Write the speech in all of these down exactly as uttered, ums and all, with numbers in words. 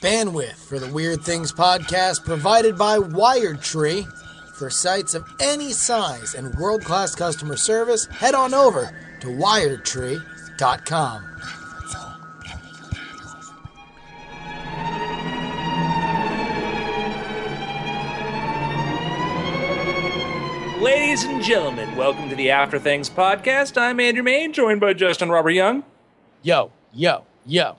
Bandwidth for the Weird Things podcast provided by WiredTree. For sites of any size and world-class customer service, head on over to wired tree dot com. Ladies and gentlemen, welcome to the After Things podcast. I'm Andrew Main, joined by Justin Robert Young. Yo, yo, yo.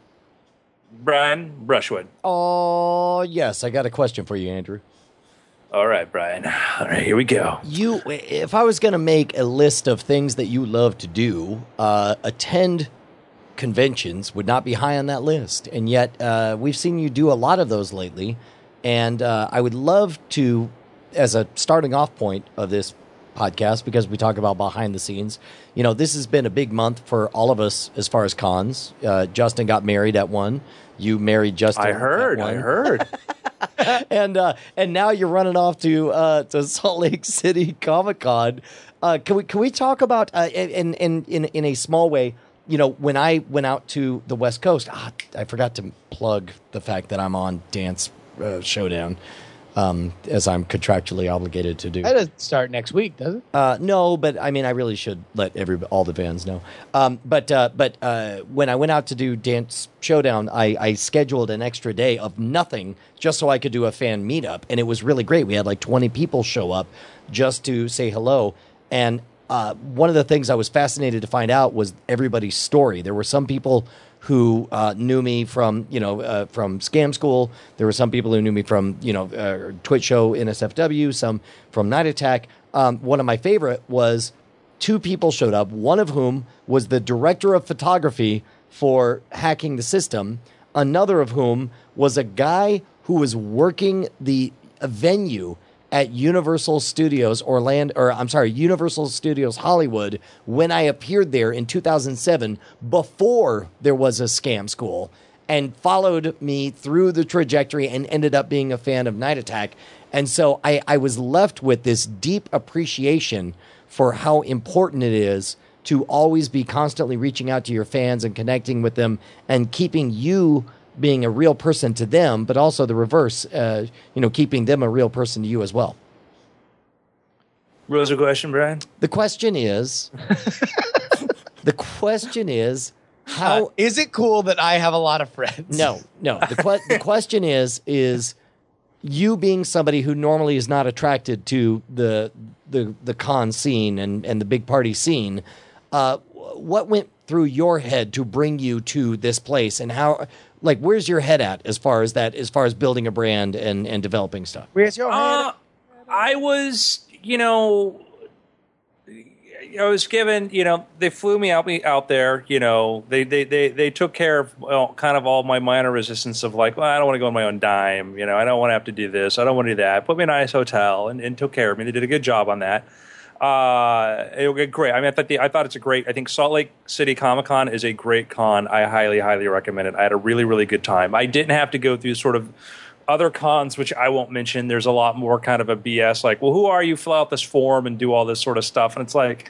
Brian Brushwood. Oh, yes. I got a question for you, Andrew. All right, Brian. All right, here we go. You, if I was going to make a list of things that you love to do, uh, attend conventions would not be high on that list. And yet, uh, we've seen you do a lot of those lately. And uh, I would love to, as a starting off point of this podcast, because we talk about behind the scenes, you know, this has been a big month for all of us as far as cons. Uh, Justin got married at one. You married Justin. I heard. At one. I heard. and uh, and now you're running off to uh, to Salt Lake City Comic Con. Uh, can we can we talk about uh, in in in in a small way? You know, when I went out to the West Coast, ah, I forgot to plug the fact that I'm on Dance uh, Showdown. Um, as I'm contractually obligated to do. That doesn't start next week, does it? Uh, no, but I mean, I really should let every all the fans know. Um, but uh, but uh, when I went out to do Dance Showdown, I, I scheduled an extra day of nothing just so I could do a fan meetup, and it was really great. We had like twenty people show up just to say hello, and uh, one of the things I was fascinated to find out was everybody's story. There were some people who uh, knew me from, you know, uh, from Scam School. There were some people who knew me from, you know, uh, Twitch show N S F W, some from Night Attack. Um, one of my favorite was two people showed up, one of whom was the director of photography for Hacking the System, another of whom was a guy who was working the venue at Universal Studios Orlando, or I'm sorry, Universal Studios Hollywood, when I appeared there in two thousand seven, before there was a Scam School, and followed me through the trajectory and ended up being a fan of Night Attack. And so I, I was left with this deep appreciation for how important it is to always be constantly reaching out to your fans and connecting with them and keeping you being a real person to them, but also the reverse, uh, you know, keeping them a real person to you as well. What was the question, Brian? The question is, the question is, how Uh, is it cool that I have a lot of friends? No, no. The, que- the question is, is you being somebody who normally is not attracted to the the the con scene and, and the big party scene, uh, what went through your head to bring you to this place, and how, like, where's your head at as far as that, as far as building a brand and, and developing stuff? Where's your Uh, head? I was, you know, I was given, you know, they flew me out me out there, you know, they they they, they took care of, well, kind of all my minor resistance of like, well, I don't want to go on my own dime, you know, I don't want to have to do this, I don't want to do that. Put me in a nice hotel and, and took care of me. They did a good job on that. Uh, it was great. I mean, I thought the, I thought it's a great. I think Salt Lake City Comic Con is a great con. I highly, highly recommend it. I had a really, really good time. I didn't have to go through sort of other cons, which I won't mention. There's a lot more kind of a B S, like, well, who are you? Fill out this form and do all this sort of stuff. And it's like,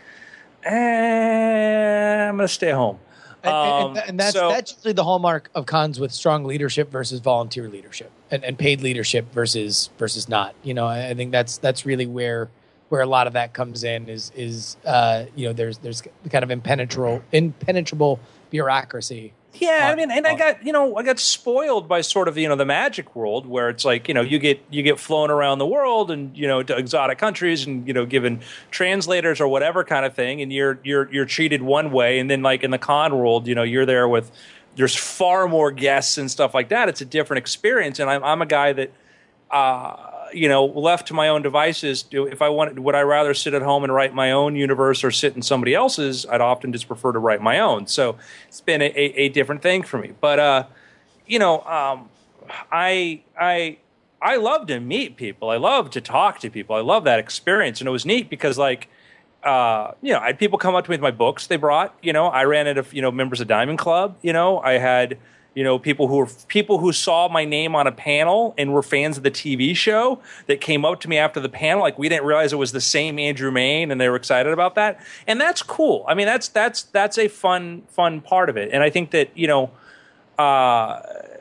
eh, I'm gonna stay home. And, Um, and, and that's so- that's usually the hallmark of cons with strong leadership versus volunteer leadership, and, and paid leadership versus versus not. You know, I I think that's that's really where where a lot of that comes in. Is is uh, you know, there's there's kind of impenetrable impenetrable bureaucracy. Yeah, I on- mean, and I on- got, you know, I got spoiled by sort of, you know, the magic world where it's like, you know, you get you get flown around the world and, you know, to exotic countries and, you know, given translators or whatever kind of thing, and you're you're you're treated one way, and then like in the con world, you know, you're there with, there's far more guests and stuff like that. It's a different experience, and I'm I'm a guy that, uh, you know, left to my own devices, do if I wanted, would I rather sit at home and write my own universe or sit in somebody else's? I'd often just prefer to write my own. So it's been a, a, a different thing for me. But uh, you know, um, I I I love to meet people. I love to talk to people. I love that experience, and it was neat because like. Uh, you know, I had people come up to me with my books they brought. You know, I ran into, you know, members of Diamond Club. You know, I had, you know, people who were people who saw my name on a panel and were fans of the T V show that came up to me after the panel. Like, we didn't realize it was the same Andrew Main, and they were excited about that. And that's cool. I mean, that's that's that's a fun fun part of it. And I think that, you know, uh,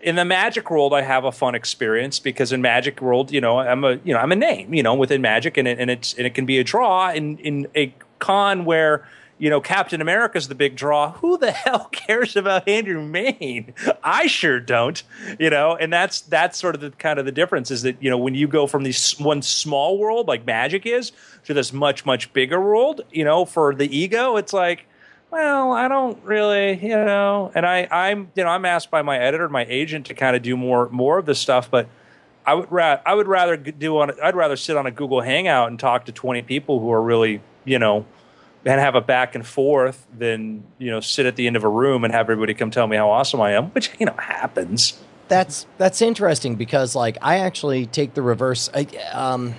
in the Magic world, I have a fun experience because in Magic world, you know, I'm a you know I'm a name, you know, within Magic, and it, and it's and it can be a draw in in a con where, you know, Captain America's the big draw. Who the hell cares about Andrew Mayne? I sure don't, you know, and that's that's sort of the kind of the difference is that, you know, when you go from this one small world like Magic is to this much, much bigger world, you know, for the ego, it's like, well, I don't really, you know, and I, I'm, you know, I'm asked by my editor, my agent to kind of do more more of this stuff, but I would ra- I would rather do on I'd rather sit on a Google Hangout and talk to twenty people who are really, you know, and have a back and forth than, you know, sit at the end of a room and have everybody come tell me how awesome I am, which, you know, happens. That's that's interesting because, like, I actually take the reverse. I um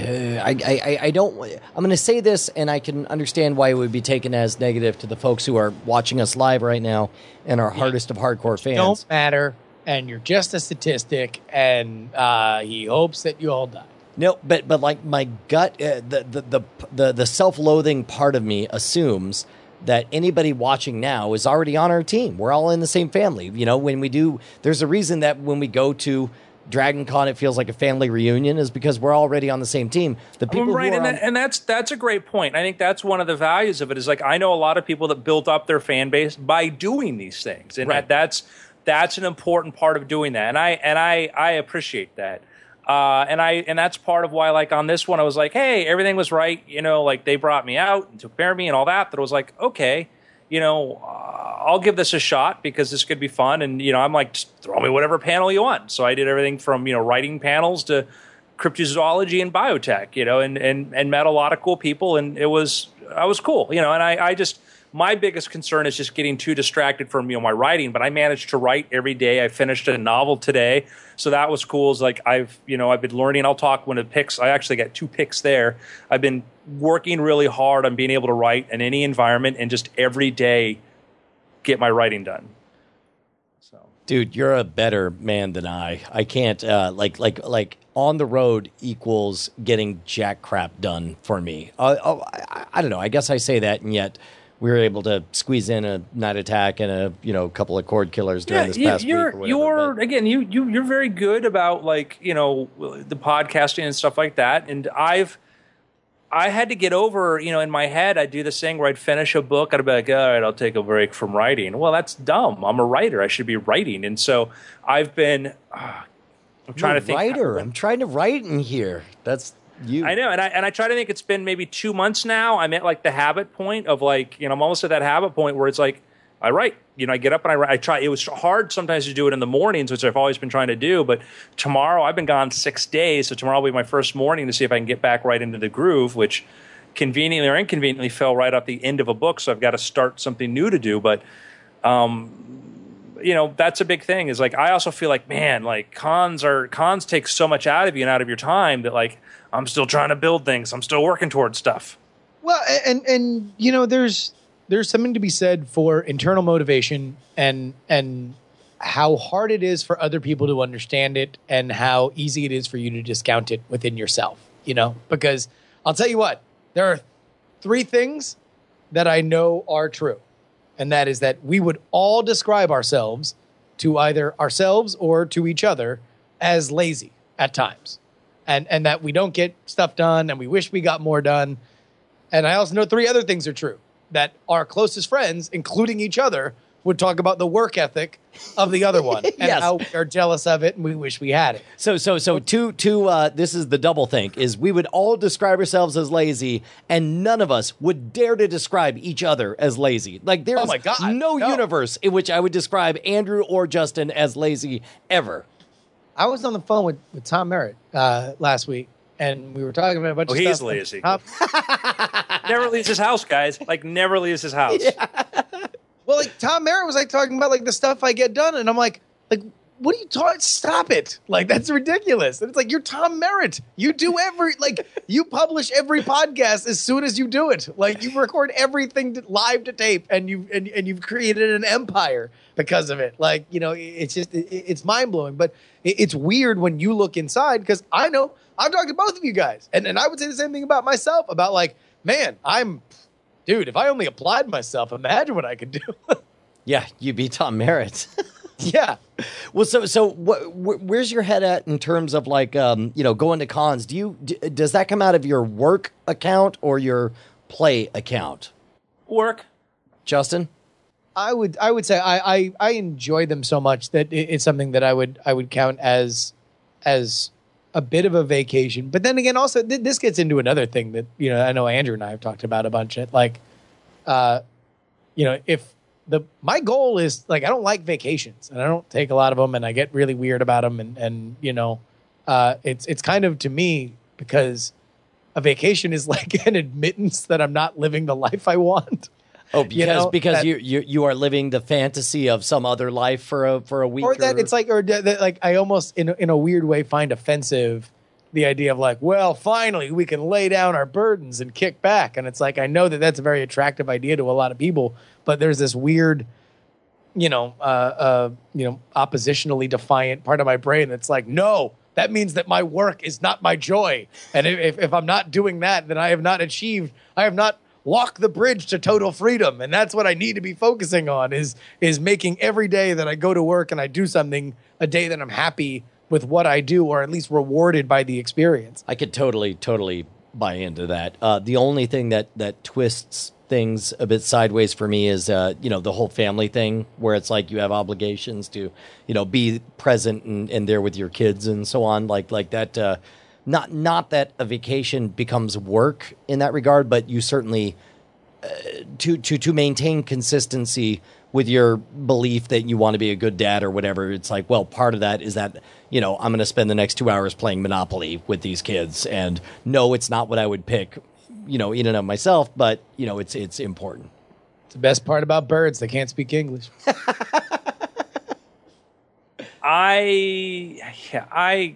I I, I don't. I'm going to say this, and I can understand why it would be taken as negative to the folks who are watching us live right now and are hardest of hardcore fans. Don't matter, and you're just a statistic, and uh, he hopes that you all die. No, but but like my gut, uh, the, the the the the self-loathing part of me assumes that anybody watching now is already on our team. We're all in the same family. You know, when we do, there's a reason that when we go to Dragon Con, it feels like a family reunion, is because we're already on the same team. The people right, who are and, on, that, and that's that's a great point. I think that's one of the values of it. Is like I know a lot of people that built up their fan base by doing these things, and right. that, that's that's an important part of doing that. And I and I I appreciate that. Uh, and I and that's part of why, like on this one, I was like, hey, everything was right. You know, like they brought me out and took care of me and all that. That I was like, okay, you know, uh, I'll give this a shot because this could be fun. And you know, I'm like, just throw me whatever panel you want. So I did everything from, you know, writing panels to cryptozoology and biotech. You know, and and and met a lot of cool people, and it was I was cool. You know, and I I just. My biggest concern is just getting too distracted from, you know, my writing, but I managed to write every day. I finished a novel today, so that was cool. It's like I've, you know, I've been learning. I'll talk when it picks. I actually got two picks there. I've been working really hard on being able to write in any environment and just every day get my writing done. So, dude, you're a better man than I. I can't uh, like like like on the road equals getting jack crap done for me. Uh, oh, I, I don't know. I guess I say that, and yet we were able to squeeze in a night attack and a you know couple of cord killers during yeah, this you, past you're, week. Or whatever, you're but. again, you you you're very good about like you know the podcasting and stuff like that. And I've I had to get over you know in my head I'd do this thing where I'd finish a book, I'd be like, all right, I'll take a break from writing. Well, that's dumb. I'm a writer. I should be writing. And so I've been. Uh, I'm trying You're to think. Writer. I'm trying to write in here. That's. You. I know, and I and I try to think it's been maybe two months now. I'm at like the habit point of like, you know, I'm almost at that habit point where it's like, I write, you know, I get up and I write. I try. It was hard sometimes to do it in the mornings, which I've always been trying to do. But tomorrow, I've been gone six days, so tomorrow will be my first morning to see if I can get back right into the groove, which conveniently or inconveniently fell right off the end of a book. So I've got to start something new to do. But, um, you know, that's a big thing. Is like I also feel like, man, like cons are cons take so much out of you and out of your time that like. I'm still trying to build things. I'm still working towards stuff. Well, and and you know, there's there's something to be said for internal motivation and and how hard it is for other people to understand it and how easy it is for you to discount it within yourself. You know, because I'll tell you what, there are three things that I know are true, and that is that we would all describe ourselves to either ourselves or to each other as lazy at times. And and that we don't get stuff done and we wish we got more done. And I also know three other things are true. That our closest friends, including each other, would talk about the work ethic of the other one. And yes. how we're jealous of it and we wish we had it. So so so two two uh this is the double think is we would all describe ourselves as lazy and none of us would dare to describe each other as lazy. Like there's oh my God, no, no universe in which I would describe Andrew or Justin as lazy ever. I was on the phone with, with Tom Merritt uh, last week, and we were talking about a bunch oh, of he's stuff. lazy. Tom- never leaves his house, guys. Like, never leaves his house. Yeah. Well, like, Tom Merritt was, like, talking about, like, the stuff I get done, and I'm like, like, what are you talking? Stop it. Like, that's ridiculous. And it's like, you're Tom Merritt. You do every, like, you publish every podcast as soon as you do it. Like, you record everything to, live to tape, and, you, and, and you've created an empire because of it. Like, you know, it's just, it, it's mind-blowing. But it, it's weird when you look inside, because I know, I've talked to both of you guys, and, and I would say the same thing about myself, about, like, man, I'm, dude, if I only applied myself, imagine what I could do. Yeah, you be Tom Merritt. Yeah. Well, so so wh- wh- where's your head at in terms of like um, you know, going to cons? Do you d- does that come out of your work account or your play account? Work. Justin? I would I would say I, I, I enjoy them so much that it, it's something that I would I would count as as a bit of a vacation. But then again, also th- this gets into another thing that, you know, I know Andrew and I have talked about a bunch. Of, like, uh, you know, if the my goal is like I don't like vacations and I don't take a lot of them and I get really weird about them and and you know, uh, it's it's kind of to me because a vacation is like an admittance that I'm not living the life I want. Oh, because you know, because that, you, you you are living the fantasy of some other life for a for a week, or that or, it's like, or that, like I almost in a, in a weird way find offensive the idea of like, well, finally we can lay down our burdens and kick back, and it's like I know that that's a very attractive idea to a lot of people, but there's this weird, you know, uh, uh, you know, oppositionally defiant part of my brain that's like, no, that means that my work is not my joy, and if if I'm not doing that, then I have not achieved, I have not. Walk the bridge to total freedom, and that's what I need to be focusing on is is making every day that I go to work and I do something a day that I'm happy with what I do, or at least rewarded by the experience. I could totally totally buy into that. Uh, the only thing that that twists things a bit sideways for me is uh, you know, the whole family thing where it's like you have obligations to, you know, be present and, and there with your kids and so on, like like that. Uh, Not not that a vacation becomes work in that regard, but you certainly uh, to to to maintain consistency with your belief that you want to be a good dad or whatever. It's like, well, part of that is that, you know, I'm going to spend the next two hours playing Monopoly with these kids, and no, it's not what I would pick, you know, in and of myself, but you know, it's it's important. It's the best part about birds; they can't speak English. I yeah I.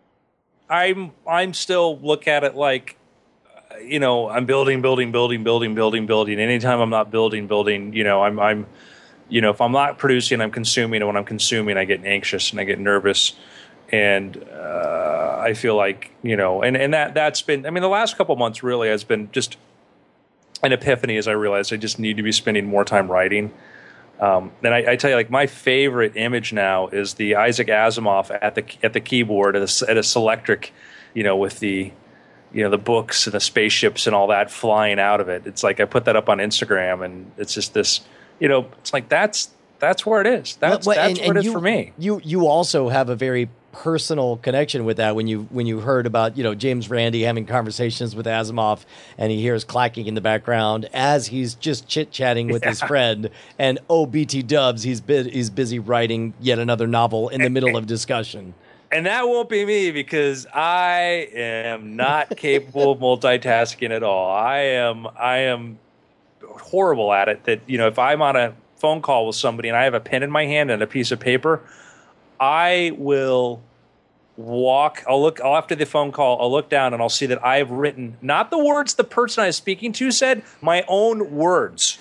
I'm I'm still look at it like, you know, I'm building, building, building, building, building, building. Anytime I'm not building, building, you know, I'm I'm, you know, if I'm not producing, I'm consuming, and when I'm consuming, I get anxious and I get nervous, and uh, I feel like, you know, and and that that's been, I mean, the last couple of months really has been just an epiphany as I realized I just need to be spending more time writing. Um, and I, I tell you, like, my favorite image now is the Isaac Asimov at the at the keyboard at a, at a Selectric, you know, with the, you know, the books and the spaceships and all that flying out of it. It's like I put that up on Instagram, and it's just this, you know, it's like that's that's where it is. That's well, that's and, where and it is you, for me. You you also have a very personal connection with that when you when you heard about, you know, James Randi having conversations with Asimov, and he hears clacking in the background as he's just chit chatting with yeah. his friend, and oh, B T Dubs, he's bu- he's busy writing yet another novel in the middle of discussion. And that won't be me, because I am not capable of multitasking at all. I am I am horrible at it. That, you know, if I'm on a phone call with somebody and I have a pen in my hand and a piece of paper, I will walk, I'll look, I'll, after the phone call, I'll look down and I'll see that I have written, not the words the person I was speaking to said, my own words.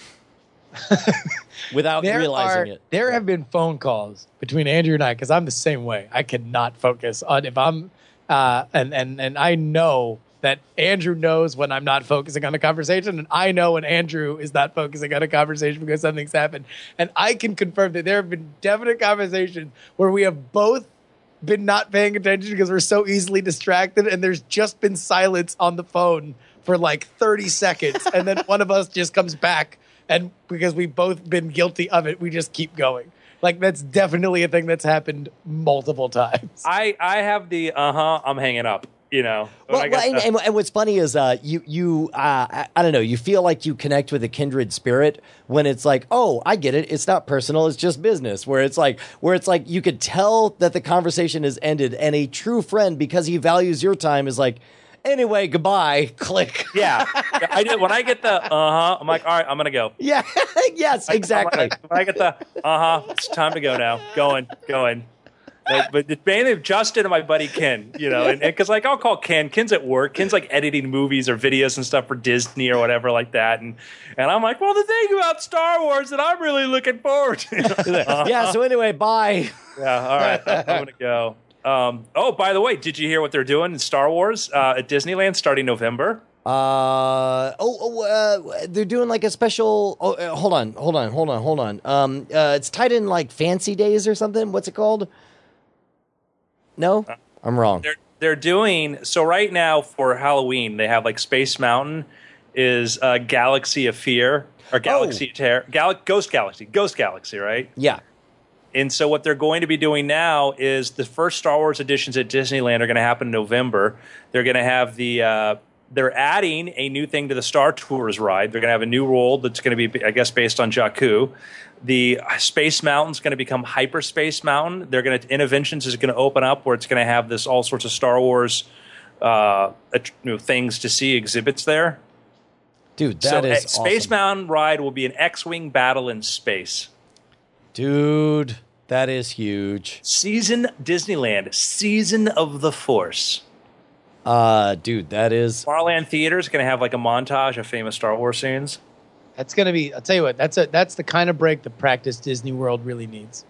Without there realizing are, it. There have been phone calls between Andrew and I, because I'm the same way. I cannot focus on if I'm, uh, and, and, and I know that Andrew knows when I'm not focusing on a conversation, and I know when Andrew is not focusing on a conversation because something's happened. And I can confirm that there have been definite conversations where we have both been not paying attention because we're so easily distracted, and there's just been silence on the phone for like thirty seconds, and then one of us just comes back, and because we've both been guilty of it, we just keep going. Like, that's definitely a thing that's happened multiple times. I, I have the, uh-huh, I'm hanging up. You know, well, well, and, and, and what's funny is uh, you you uh, I, I don't know, you feel like you connect with a kindred spirit when it's like, oh, I get it, it's not personal, it's just business. Where it's like where it's like you could tell that the conversation has ended, and a true friend, because he values your time, is like, anyway, goodbye. Click. Yeah, I do. When I get the uh huh, I'm like, all right, I'm gonna go. Yeah, yes, exactly. When I get the uh huh, it's time to go now. Going, going. Like, but it's mainly Justin and my buddy Ken, you know, and because like I'll call Ken. Ken's at work. Ken's like editing movies or videos and stuff for Disney or whatever like that, and and I'm like, well, the thing about Star Wars that I'm really looking forward to. uh-huh. Yeah. So anyway, bye. Yeah. All right. I'm, I'm gonna go. Um, oh, by the way, did you hear what they're doing in Star Wars uh, at Disneyland starting November? Uh oh, oh uh, they're doing like a special. Oh, uh, hold on, hold on, hold on, hold on. Um, uh, it's tied in like Fancy Days or something. What's it called? No, I'm wrong. They're they're doing so right now for Halloween. They have like Space Mountain is uh, Galaxy of Fear or Galaxy Oh. of Terror, Gal- Ghost Galaxy, Ghost Galaxy, right? Yeah. And so what they're going to be doing now is the first Star Wars editions at Disneyland are going to happen in November. They're going to have the uh, they're adding a new thing to the Star Tours ride. They're going to have a new world that's going to be, I guess, based on Jakku. The Space Mountain's going to become Hyperspace Mountain. They're going to Interventions is going to open up where it's going to have this all sorts of Star Wars uh, you know, things to see exhibits there. Dude, So that is uh, Space awesome. Mountain ride will be an X-wing battle in space. Dude, that is huge. Season Disneyland, Season of the Force. Uh, dude, that is. Tomorrowland Theater is going to have like a montage of famous Star Wars scenes. That's gonna be. I'll tell you what. That's a. That's the kind of break the practice Disney World really needs.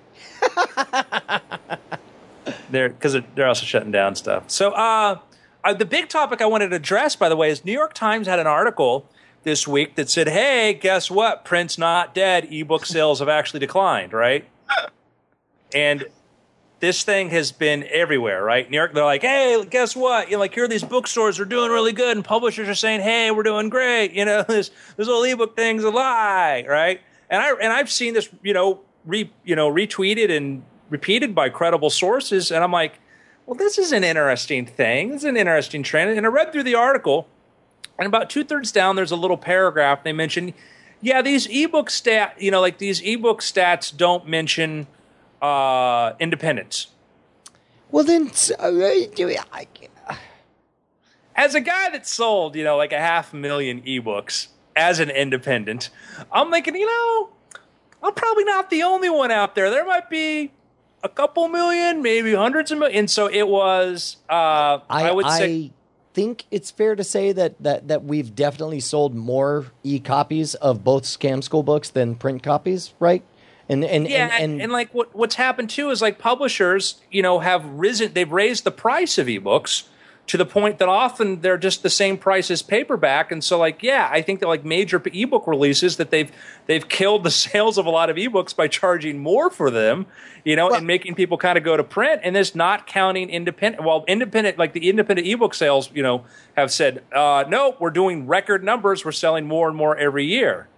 They're because they're also shutting down stuff. So, uh, uh, the big topic I wanted to address, by the way, is New York Times had an article this week that said, "Hey, guess what? Print's not dead. Ebook sales have actually declined." Right, and this thing has been everywhere, right? New York, they're like, hey, guess what? You know, like, here are these bookstores are doing really good, and publishers are saying, hey, we're doing great. You know, this this whole ebook thing's a lie, right? And I and I've seen this, you know, re you know, retweeted and repeated by credible sources, and I'm like, well, this is an interesting thing. This is an interesting trend. And I read through the article, and about two thirds down, there's a little paragraph. They mention, yeah, these ebook stat, you know, like these ebook stats don't mention uh independence. Well, then, uh, do it. I, As a guy that sold, you know, like a half million ebooks as an independent, I'm thinking, you know, I'm probably not the only one out there. There might be a couple million, maybe hundreds of million. And so it was, uh, I, I would I say. think it's fair to say that, that, that we've definitely sold more e-copies of both Scam School books than print copies, right? And and Yeah, and, and, and like what what's happened too is like publishers, you know, have risen. They've raised the price of ebooks to the point that often they're just the same price as paperback. And so, like, yeah, I think that like major ebook releases that they've they've killed the sales of a lot of ebooks by charging more for them, you know, Well- and making people kind of go to print. And this not counting independent. Well, independent, like the independent ebook sales, you know, have said, uh, no, we're doing record numbers. We're selling more and more every year.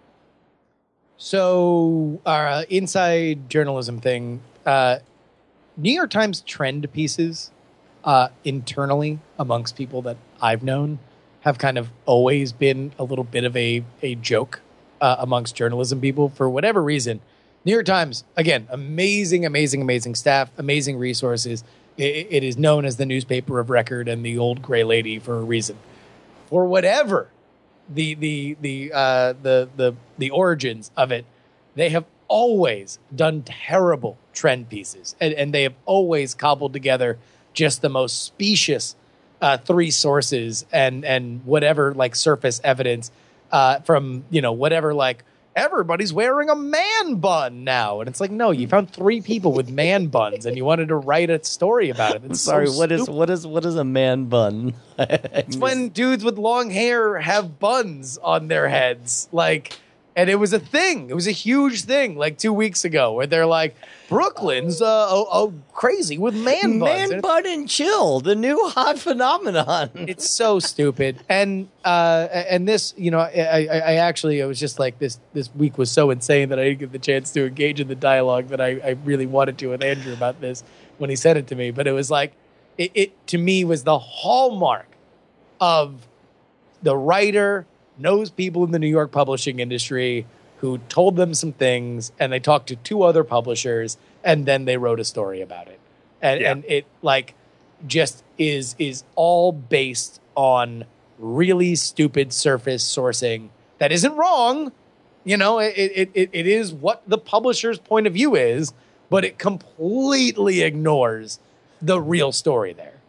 So, our uh, inside journalism thing, uh, New York Times trend pieces uh, internally amongst people that I've known have kind of always been a little bit of a, a joke uh, amongst journalism people for whatever reason. New York Times, again, amazing, amazing, amazing staff, amazing resources. It, it is known as the newspaper of record and the old gray lady for a reason. For whatever the the the uh, the the the origins of it, they have always done terrible trend pieces, and, and they have always cobbled together just the most specious uh, three sources and and whatever like surface evidence uh, from you know whatever like everybody's wearing a man bun now, and it's like no, you found three people with man buns and you wanted to write a story about it. I'm It's sorry. so What is stupid. what is what is a man bun? It's when dudes with long hair have buns on their heads. Like, and it was a thing. It was a huge thing like two weeks ago where they're like, Brooklyn's uh, oh, oh crazy with man buns. Man And bun and chill, the new hot phenomenon. it's so stupid. And uh, and this, you know, I, I, I actually, it was just like this this week was so insane that I didn't get the chance to engage in the dialogue that I, I really wanted to with Andrew about this when he said it to me. But it was like, it, it to me was the hallmark of the writer knows people in the New York publishing industry who told them some things and they talked to two other publishers and then they wrote a story about it. And Yeah. and it like just is is all based on really stupid surface sourcing that isn't wrong. You know, it it it, it is what the publisher's point of view is, but it completely ignores the real story there.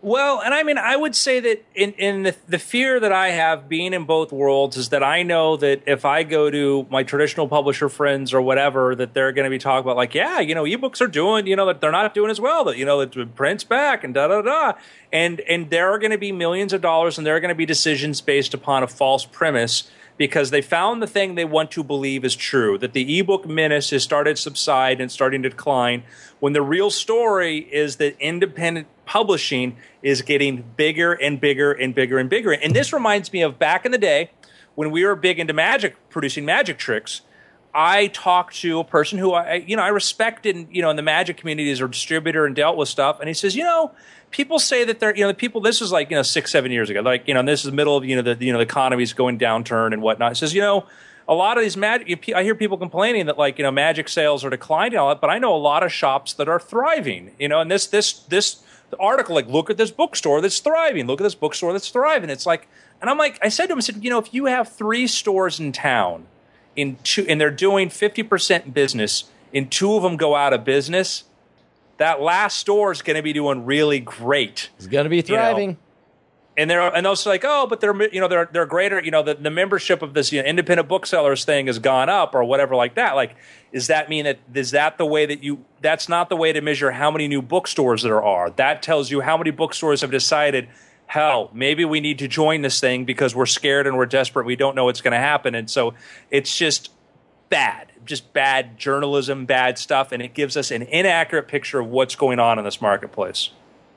Well, and I mean, I would say that in, in the, the fear that I have being in both worlds is that I know that if I go to my traditional publisher friends or whatever, that they're going to be talking about like, yeah, you know, ebooks are doing, you know, that they're not doing as well, that, you know, that print's back and da, da, da. And, and there are going to be millions of dollars and there are going to be decisions based upon a false premise because they found the thing they want to believe is true, that the ebook menace has started to subside and starting to decline, when the real story is that independent publishing is getting bigger and bigger and bigger and bigger. And this reminds me of back in the day when we were big into magic, producing magic tricks. I talked to a person who I, you know, I respected, you know, in the magic community as a distributor and dealt with stuff. And he says, you know, people say that they're, you know, the people, this was like, you know, six, seven years ago, like, you know, this is the middle of, you know, the, you know, the economy's going downturn and whatnot. He says, you know, a lot of these magic, I hear people complaining that like, you know, magic sales are declining and all that, but I know a lot of shops that are thriving, you know, and this, this, this article, like, look at this bookstore that's thriving. Look at this bookstore that's thriving. It's like, and I'm like, I said to him, I said, you know, if you have three stores in town in two, and they're doing fifty percent business and two of them go out of business, that last store is going to be doing really great. It's going to be thriving. You know? And they're and they'll say like, oh, but they're you know they're they're greater. You know, the, the membership of this you know, independent booksellers thing has gone up or whatever like that. Like, does that mean that is that the way that you? That's not the way to measure how many new bookstores there are. That tells you how many bookstores have decided, hell, maybe we need to join this thing because we're scared and we're desperate. We don't know what's going to happen, and so it's just bad, just bad journalism, bad stuff, and it gives us an inaccurate picture of what's going on in this marketplace.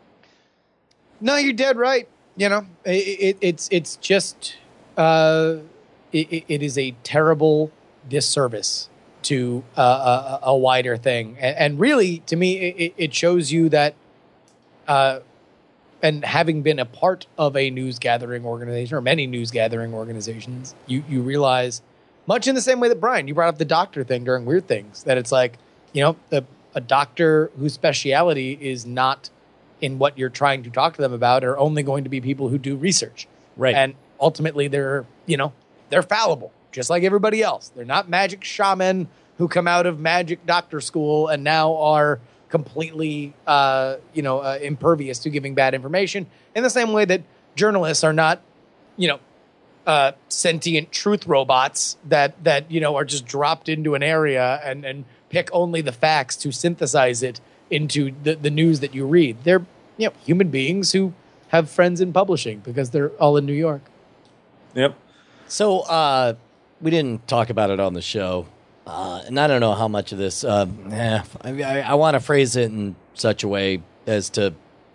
No, you're dead right. You know, it, it, it's it's just uh, it, it is a terrible disservice to uh, a, a wider thing, and, and really, to me, it, it shows you that, uh, and having been a part of a news gathering organization or many news gathering organizations, you you realize, much in the same way that Brian, you brought up the doctor thing during Weird Things, that it's like, you know, the, a doctor whose speciality is not in what you're trying to talk to them about are only going to be people who do research. Right. And ultimately they're, you know, they're fallible, just like everybody else. They're not magic shaman who come out of magic doctor school and now are completely, uh, you know, uh, impervious to giving bad information. In the same way that journalists are not, you know, uh, sentient truth robots that, that, you know, are just dropped into an area and, and pick only the facts to synthesize it into the, the news that you read. They're, you know, human beings who have friends in publishing because they're all in New York. Yep. So uh, we didn't talk about it on the show, uh, and I don't know how much of this. Uh, eh, I, I, I want to phrase it in such a way as to.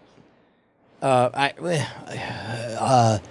Uh, I. Uh,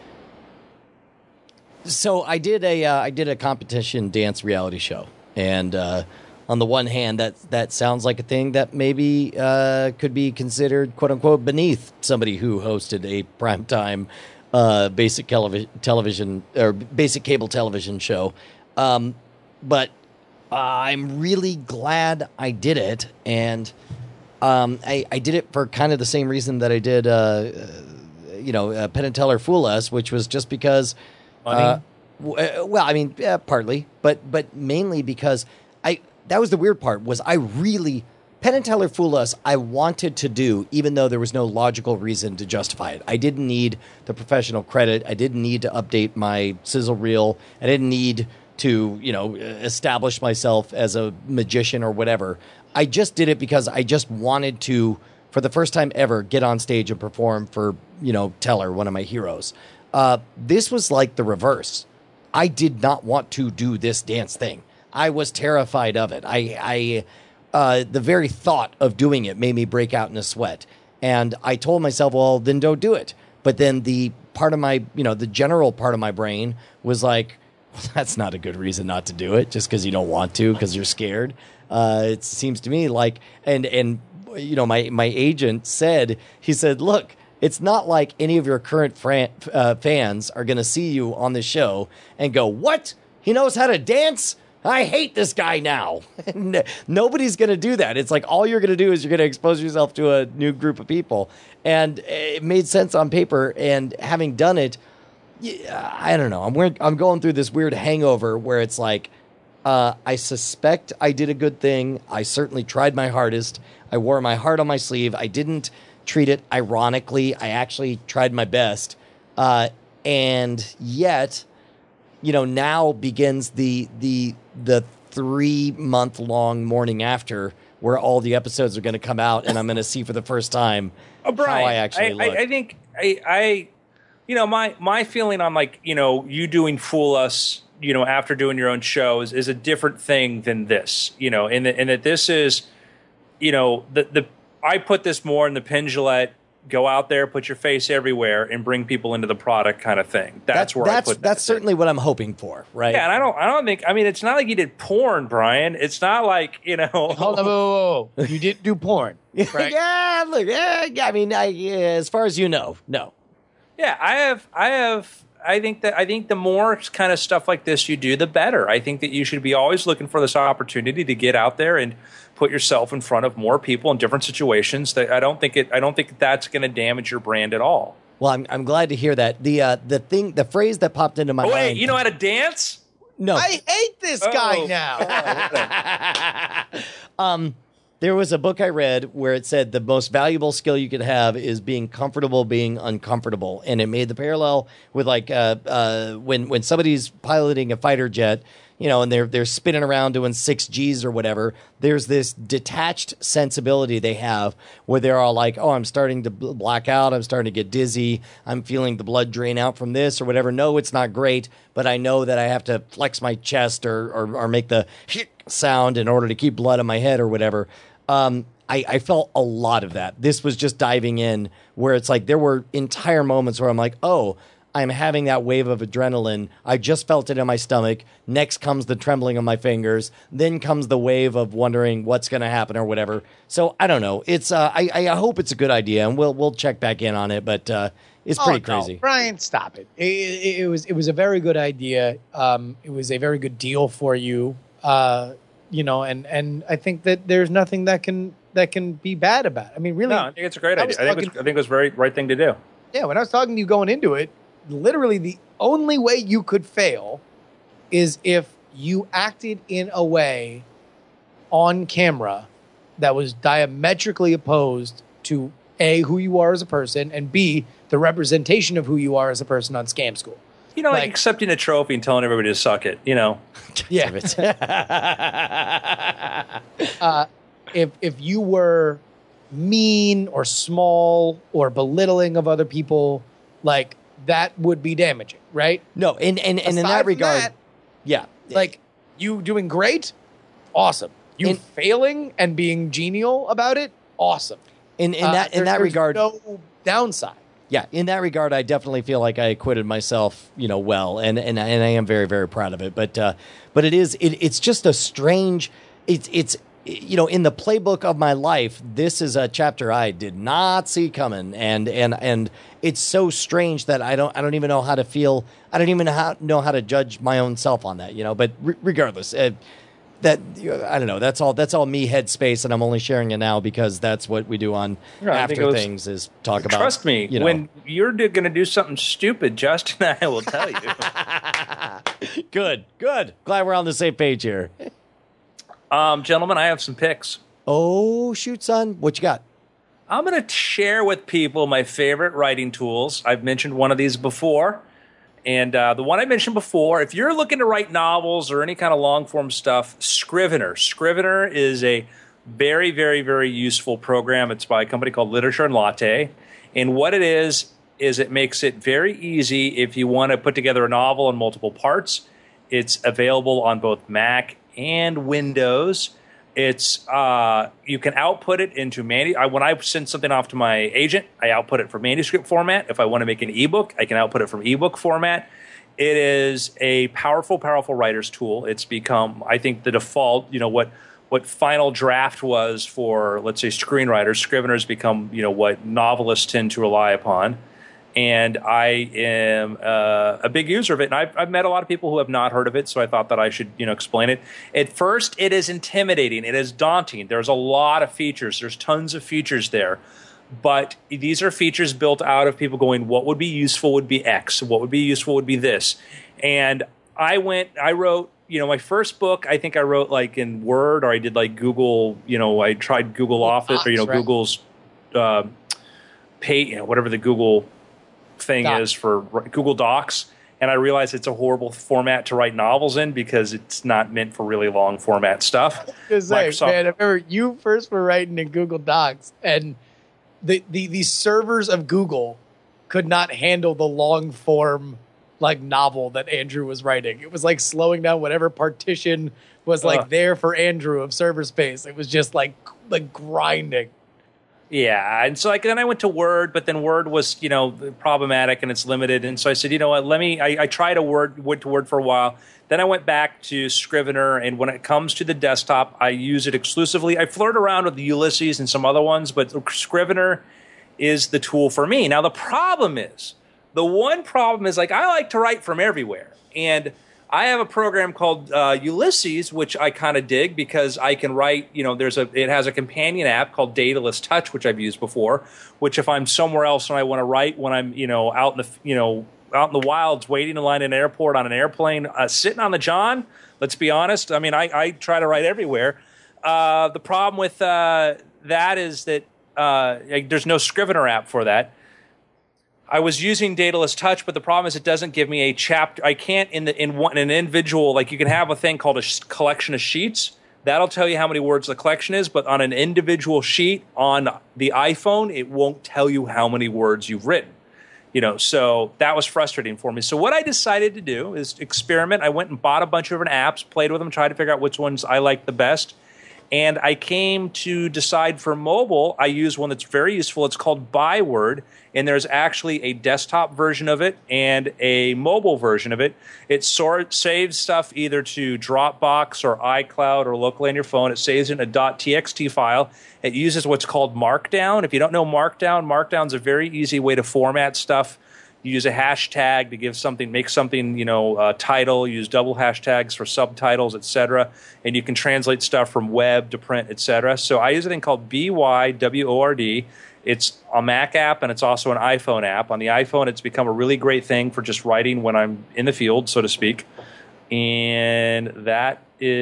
so I did a uh, I did a competition dance reality show, and. Uh, On the one hand, that that sounds like a thing that maybe uh, could be considered, quote unquote, beneath somebody who hosted a primetime uh, basic television television or basic cable television show. Um, but I'm really glad I did it, and um, I, I did it for kind of the same reason that I did, uh, you know, uh, Penn and Teller Fool Us, which was just because. Money? Uh, w- well, I mean, yeah, partly, but but mainly because I. That was the weird part, was I really, Penn and Teller Fool Us, I wanted to do, even though there was no logical reason to justify it. I didn't need the professional credit. I didn't need to update my sizzle reel. I didn't need to, you know, establish myself as a magician or whatever. I just did it because I just wanted to, for the first time ever, get on stage and perform for, you know, Teller, one of my heroes. Uh, this was like the reverse. I did not want to do this dance thing. I was terrified of it. I, I, uh, the very thought of doing it made me break out in a sweat. And I told myself, well, then don't do it. But then the part of my, you know, the general part of my brain was like, well, that's not a good reason not to do it, just because you don't want to, because you're scared. Uh, it seems to me like, and, and, you know, my, my agent said, he said, look, it's not like any of your current fran- uh, fans are going to see you on the show and go, what? He knows how to dance? I hate this guy now. Nobody's going to do that. It's like all you're going to do is you're going to expose yourself to a new group of people. And it made sense on paper. And having done it, I don't know. I'm weird, I'm going through this weird hangover where it's like, uh, I suspect I did a good thing. I certainly tried my hardest. I wore my heart on my sleeve. I didn't treat it ironically. I actually tried my best. Uh, and yet, you know, now begins the the the three month long morning after where all the episodes are going to come out, and I'm going to see for the first time oh, Brian, how I actually I, look. I, I think I, I, you know, my my feeling on like you know you doing Fool Us, you know, after doing your own shows is a different thing than this, you know, and and that this is, you know, the the I put this more in the Penn Jillette, go out there, put your face everywhere, and bring people into the product kind of thing. That's that, where that's, I put that's that certainly thing. what I'm hoping for, right? Yeah, and I don't, I don't think. I mean, it's not like you did porn, Brian. It's not like you know. Hold on, whoa, whoa, whoa. You didn't do porn, right? yeah, look, yeah, I mean, I, yeah, as far as you know, no. Yeah, I have, I have. I think that I think the more kind of stuff like this you do, the better. I think that you should be always looking for this opportunity to get out there and put yourself in front of more people in different situations. That I don't think it. I don't think that's going to damage your brand at all. Well, I'm I'm glad to hear that. The uh, the thing, the phrase that popped into my oh, mind. Wait, you know how to dance? No, I hate this guy Oh. now. um, there was a book I read where it said the most valuable skill you could have is being comfortable being uncomfortable, and it made the parallel with like uh, uh, when when somebody's piloting a fighter jet, you know, and they're they're spinning around doing six Gs or whatever. There's this detached sensibility they have where they're all like, "Oh, I'm starting to bl- black out. I'm starting to get dizzy. I'm feeling the blood drain out from this or whatever." No, it's not great, but I know that I have to flex my chest or or, or make the sound in order to keep blood in my head or whatever. Um, I, I felt a lot of that. This was just diving in where it's like there were entire moments where I'm like, oh, I'm having that wave of adrenaline. I just felt it in my stomach. Next comes the trembling of my fingers. Then comes the wave of wondering what's going to happen or whatever. So I don't know. It's uh, I, I hope it's a good idea, and we'll we'll check back in on it. But uh, it's pretty oh, no. crazy. Brian, stop it. It, it. it was it was a very good idea. Um, it was a very good deal for you. Uh, you know, and and I think that there's nothing that can that can be bad about it. I mean, really, No, I think it's a great I idea. was I think, it talking- was, I think it was the very right thing to do. yeah. When I was talking to you going into it, literally the only way you could fail is if you acted in a way on camera that was diametrically opposed to A, who you are as a person, and B, the representation of who you are as a person on Scam School. You know, like, Like- accepting a trophy and telling everybody to suck it. You know, Yeah. uh, if if you were mean or small or belittling of other people, like that would be damaging, right? No, and and, and in Aside that from regard, that, yeah, like you doing great, awesome. You And- failing and being genial about it, awesome. in in Uh, that in there- that there's regard, no downside. yeah, in that regard, I definitely feel like I acquitted myself, you know, well, and and and I am very very proud of it. But uh, but it is it, it's just a strange. It's it's you know, in the playbook of my life, this is a chapter I did not see coming, and and and it's so strange that I don't I don't even know how to feel. I don't even know how, know how to judge my own self on that, you know. But re- regardless. Uh, That I don't know. That's all. That's all me headspace, and I'm only sharing it now because that's what we do on Yeah, I think After it was- Things is talk about. trust me, you know. when you're going to do something stupid, Justin and I will tell you. Good, good. Glad we're on the same page here. um, gentlemen, I have some picks. Oh shoot, son, what you got? I'm going to share with people my favorite writing tools. I've mentioned one of these before. And uh, the one I mentioned before, if you're looking to write novels or any kind of long-form stuff, Scrivener. Scrivener is a very, very, very useful program. It's by a company called Literature and Latte. And what it is, is it makes it very easy if you want to put together a novel in multiple parts. It's available on both Mac and Windows. It's uh, you can output it into manu- I, when I send something off to my agent, I output it for manuscript format. If I want to make an ebook, I can output it from ebook format. It is a powerful, powerful writer's tool. It's become, I think, the default. You know what what Final Draft was for, let's say, screenwriters. Scrivener has become, you know, what novelists tend to rely upon. And I am uh, a big user of it. And I've, I've met a lot of people who have not heard of it, so I thought that I should, you know, explain it. At first, it is intimidating. It is daunting. There's a lot of features. There's tons of features there. But these are features built out of people going, what would be useful would be X. What would be useful would be this. And I went, I wrote, you know, my first book, I think I wrote like in Word, or I did like Google, you know, I tried Google Office, or, you know, right. Google's... Uh, pay, you know, whatever the Google thing Doc. is for Google Docs. And I realized it's a horrible format to write novels in because it's not meant for really long format stuff. Just say, Microsoft- man, I remember you first were writing in Google Docs, and the, the the servers of Google could not handle the long form like novel that Andrew was writing. It was like slowing down whatever partition was like Ugh. there for Andrew of server space. It was just like like grinding. Yeah, and so like then I went to Word, but then Word was, you know, problematic and it's limited. And so I said, you know what, let me, I, I tried a Word, went to Word for a while. Then I went back to Scrivener, and when it comes to the desktop, I use it exclusively. I flirt around with the Ulysses and some other ones, but Scrivener is the tool for me. Now the problem is, the one problem is like I like to write from everywhere. And I have a program called uh, Ulysses, which I kind of dig because I can write, you know, there's a, it has a companion app called Daedalus Touch, which I've used before, which if I'm somewhere else and I want to write when I'm, you know, out in the, you know, out in the wilds, waiting in line in an airport, on an airplane, uh, sitting on the John, let's be honest. I mean, I, I try to write everywhere. Uh, the problem with uh, that is that uh, like, there's no Scrivener app for that. I was using Daedalus Touch, but the problem is it doesn't give me a chapter. I can't in the in one in an individual, like you can have a thing called a sh- collection of sheets. That'll tell you how many words the collection is, but on an individual sheet on the iPhone, it won't tell you how many words you've written. You know, so that was frustrating for me. So what I decided to do is experiment. I went and bought a bunch of different apps, played with them, tried to figure out which ones I liked the best. And I came to decide for mobile, I use one that's very useful. It's called Byword, and there's actually a desktop version of it and a mobile version of it. It sort saves stuff either to Dropbox or iCloud or locally on your phone. It saves it in a .txt file. It uses what's called Markdown. If you don't know Markdown, Markdown's a very easy way to format stuff. You use a hashtag to give something, make something, you know, uh, title. Use double hashtags for subtitles, et cetera. And you can translate stuff from web to print, et cetera. So I use a thing called B Y W O R D. It's a Mac app and it's also an iPhone app. On the iPhone, it's become a really great thing for just writing when I'm in the field, so to speak. And that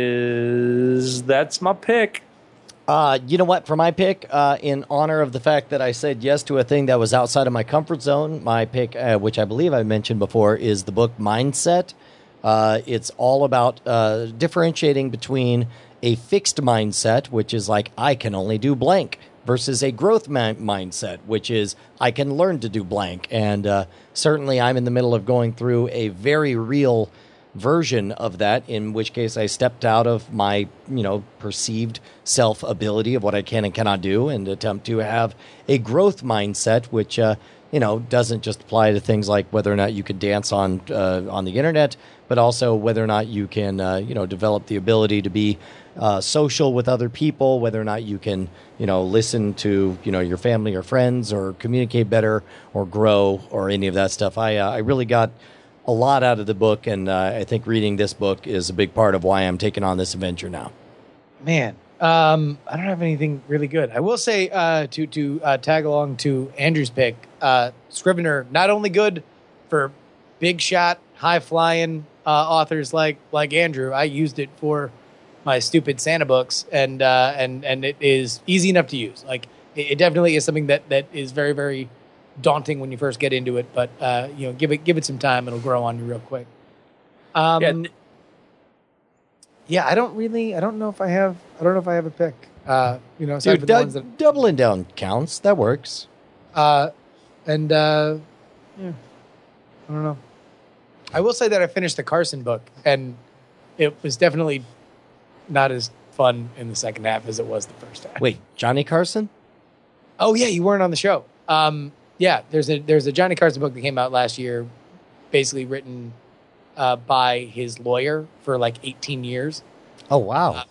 is that's my pick. Uh, you know what? For my pick, uh, in honor of the fact that I said yes to a thing that was outside of my comfort zone, my pick, uh, which I believe I mentioned before, is the book Mindset. Uh, it's all about uh, differentiating between a fixed mindset, which is like, I can only do blank, versus a growth mi- mindset, which is, I can learn to do blank. And uh, certainly I'm in the middle of going through a very real version of that, in which case I stepped out of my, you know, perceived self ability of what I can and cannot do, and attempt to have a growth mindset, which uh, you know doesn't just apply to things like whether or not you could dance on uh, on the internet, but also whether or not you can uh, you know develop the ability to be uh, social with other people, whether or not you can you know listen to you know your family or friends, or communicate better, or grow, or any of that stuff. I uh, I really got a lot out of the book, and uh, I think reading this book is a big part of why I'm taking on this adventure now. Man, um, I don't have anything really good. I will say uh, to to uh, tag along to Andrew's pick, uh, Scrivener, not only good for big shot, high flying uh, authors like like Andrew. I used it for my stupid Santa books, and uh, and and it is easy enough to use. Like it, it definitely is something that that is very very daunting when you first get into it, but uh, you know, give it give it some time; it'll grow on you real quick. Um, Yeah. yeah, I don't really, I don't know if I have, I don't know if I have a pick. Uh, you know, aside Dude, from the dou- ones that, doubling down counts. That works. uh, and uh, yeah, I don't know. I will say that I finished the Carson book, and it was definitely not as fun in the second half as it was the first half. Wait, Johnny Carson? Oh yeah, you weren't on the show. Um, yeah, there's a there's a Johnny Carson book that came out last year, basically written uh, by his lawyer for like eighteen years, Oh, wow. Uh,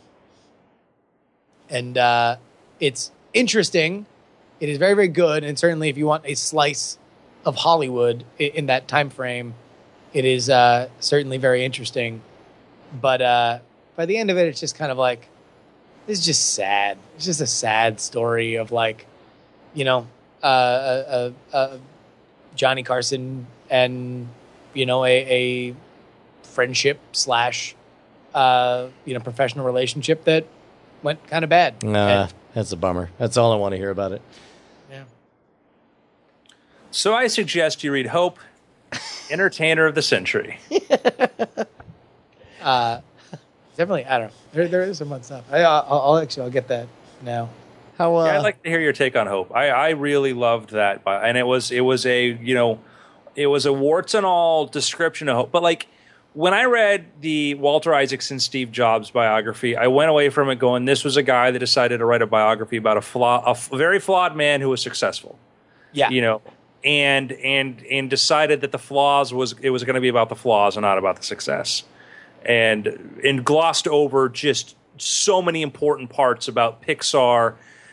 and uh, it's interesting. It is very very good, and certainly if you want a slice of Hollywood in, in that time frame, it is uh, certainly very interesting. But uh, by the end of it, it's just kind of like, it's just sad. It's just a sad story of like, you know. Uh, uh, uh, Johnny Carson and you know a, a friendship slash uh, you know professional relationship that went kind of bad. Nah, And, that's a bummer. That's all I want to hear about it. yeah. So I suggest you read Hope, Entertainer of the Century. uh, definitely, I don't know. There, there is some fun stuff. I, I'll, I'll actually, I'll get that now. How? Uh, Yeah, I'd like to hear your take on Hope. I, I really loved that, and it was it was a you know, it was a warts and all description of Hope. But like when I read the Walter Isaacson Steve Jobs biography, I went away from it going, this was a guy that decided to write a biography about a flaw, a f- very flawed man who was successful. Yeah, you know, and and and decided that the flaws was it was going to be about the flaws and not about the success, and and glossed over just so many important parts about Pixar.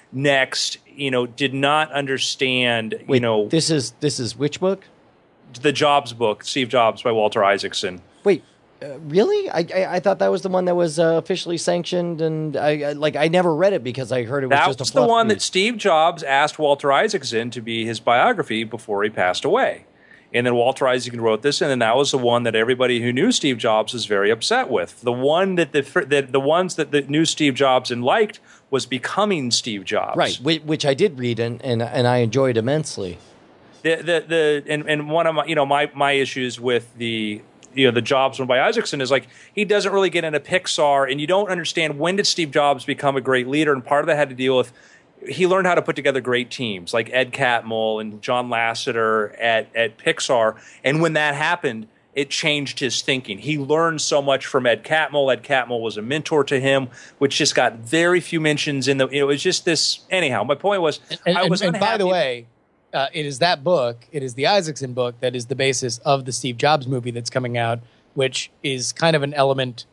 Next, you know, did not understand, Wait, you know, this is this is which book? the Jobs book, Steve Jobs by Walter Isaacson. Wait, uh, really? I, I I thought that was the one that was uh, officially sanctioned, and I, I like I never read it because I heard it was That just a was fluff the one piece. that Steve Jobs asked Walter Isaacson to be his biography before he passed away. And then Walter Isaacson wrote this, and then that was the one that everybody who knew Steve Jobs was very upset with. The one that the that the ones that, that knew Steve Jobs and liked was Becoming Steve Jobs. Right, which, which I did read and, and and I enjoyed immensely. The the the and, and one of my you know my my issues with the you know the Jobs one by Isaacson is like he doesn't really get into Pixar, and you don't understand when did Steve Jobs become a great leader, and part of that had to deal with he learned how to put together great teams like Ed Catmull and John Lasseter at at Pixar, and when that happened, it changed his thinking. He learned so much from Ed Catmull. Ed Catmull was a mentor to him, which just got very few mentions in the. You know, it was just this. Anyhow, my point was, and, I and, was and by the unhappy- way, uh, it is that book. It is the Isaacson book that is the basis of the Steve Jobs movie that's coming out, which is kind of an element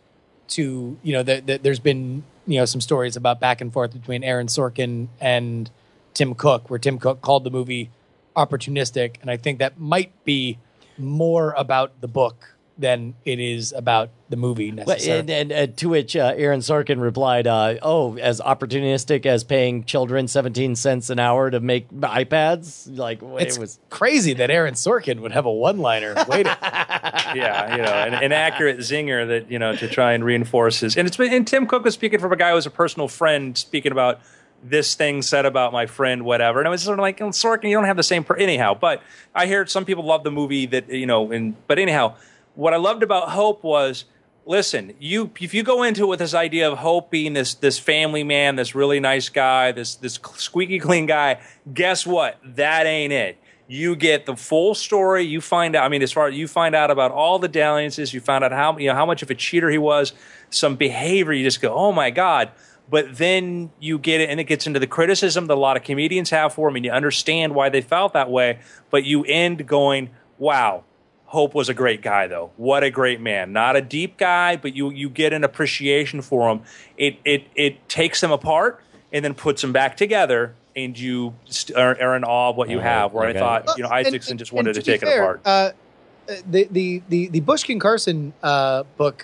to you know. The, the, there's been you know some stories about back and forth between Aaron Sorkin and Tim Cook, where Tim Cook called the movie opportunistic, and I think that might be more about the book than it is about the movie necessarily. And, and, and to which uh, Aaron Sorkin replied, uh, "Oh, as opportunistic as paying children seventeen cents an hour to make iPads." Like It's it was crazy that Aaron Sorkin would have a one-liner. Wait, a- yeah, you know, an, an accurate zinger that you know to try and reinforce his. And it's been, and Tim Cook was speaking from a guy who was a personal friend, speaking about this thing said about my friend, whatever. And I was sort of like, oh, Sorkin, you don't have the same. Per-. Anyhow, but I hear some people love the movie that you know. And but anyhow, what I loved about Hope was. Listen, you if you go into it with this idea of Hope being this this family man, this really nice guy, this this squeaky clean guy, guess what? That ain't it. You get the full story. You find out. I mean, as far as you find out about all the dalliances, you find out how you know how much of a cheater he was. Some behavior, you just go, oh my god. But then you get it, and it gets into the criticism that a lot of comedians have for him, and you understand why they felt that way. But you end going, wow. Hope was a great guy, though. What a great man. Not a deep guy, but you you get an appreciation for him. It it it takes them apart and then puts them back together, and you st- are, are in awe of what you Oh, have. Where okay. I thought, you know, And- Isaacson and- just wanted and to, be take fair, it apart. Uh, the, the the the Bushkin Carson uh, book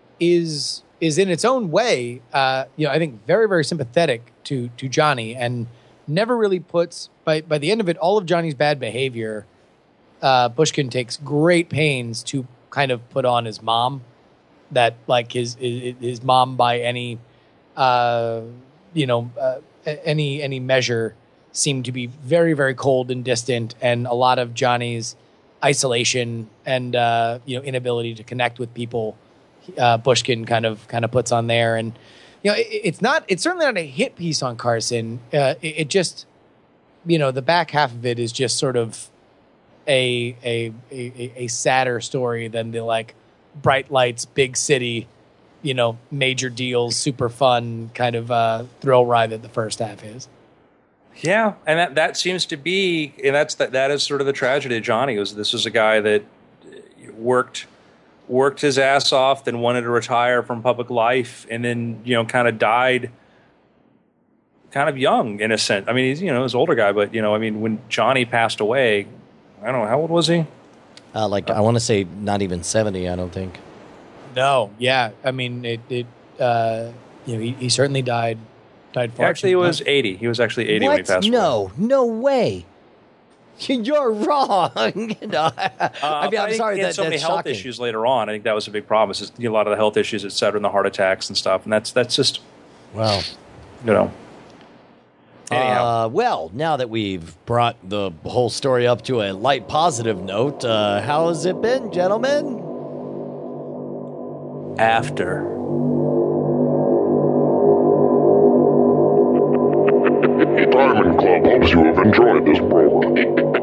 is is in its own way, uh, you know, I think very very sympathetic to to Johnny, and never really puts by by the end of it all of Johnny's bad behavior. Uh, Bushkin takes great pains to kind of put on his mom, that like his his, his mom by any, uh, you know, uh, any any measure seemed to be very very cold and distant, and a lot of Johnny's isolation and uh, you know inability to connect with people, uh, Bushkin kind of kind of puts on there, and you know it, it's not it's certainly not a hit piece on Carson. Uh, it, it just you know the back half of it is just sort of. A, a a a sadder story than the like bright lights, big city, you know, major deals, super fun kind of uh, thrill ride that the first half is. Yeah, and that, that seems to be, and that's that that is sort of the tragedy of Johnny. Was this was a guy that worked worked his ass off, then wanted to retire from public life, and then you know kind of died. Kind of young in a sense. I mean, he's you know, he's an older guy, but you know, I mean, when Johnny passed away. I don't know. How old was he? uh, like I want to say not even seventy. I don't think. No, yeah, I mean it. it uh, you know, he, he certainly died. Died far. Actually, he too was young. eighty. He was actually eighty what? when he passed away. No, no way. You're wrong. no, I, Uh, I mean, I'm think sorry he had that so many that's health shocking. issues later on. I think that was a big problem. Is just, you know, a lot of the health issues, et cetera, and the heart attacks and stuff. And that's that's just Wow. you know. Anyhow. Uh, well, now that we've brought the whole story up to a light positive note, uh, how has it been, gentlemen? After. Diamond Club hopes you have enjoyed this program.